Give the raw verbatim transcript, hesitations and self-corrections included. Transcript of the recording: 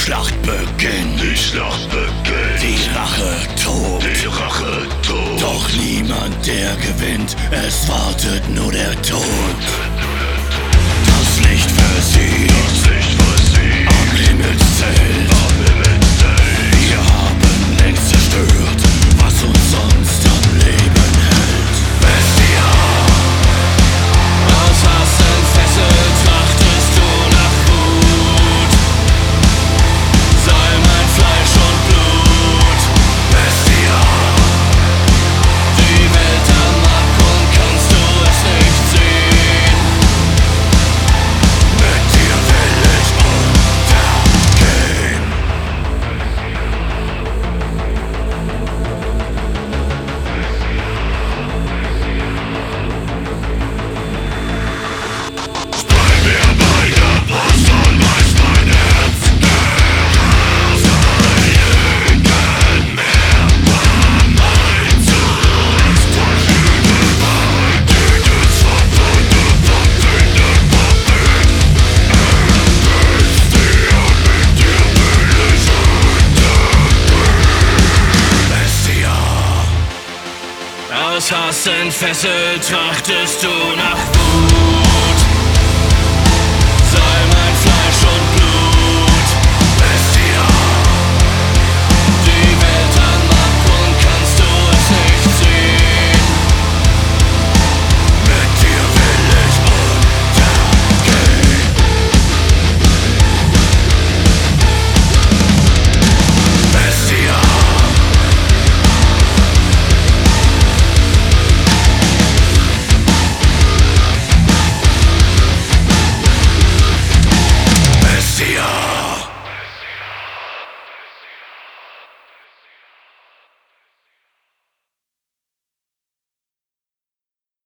Schlacht beginnt, die Schlacht beginnt, die Rache tobt, die Rache tobt. Doch niemand, der gewinnt, es wartet nur der Tod. Das Licht versieht, das Licht versieht, am Himmelszelt, am Himmelszelt. Wir haben längst zerstört, was uns sonst am Leben hält. Bestia, aus Hass entfesselt trachtest du nach Wut. Sei mein Fleisch und Blut. Bestia, Die Welt am Abgrund, kannst du es nicht sehen. mit dir will ich untergehen. Bei mir bei der Brust und weiß mein Herz, der Raserien mehr war mein Zurück. Verschiedene Wahrheit, jedes Verbreite, Verbreite, Verbreite. Bist dir, mit dir will ich untergehen. Bestia, Aus Hass entfesselt trachtest du nach Wut.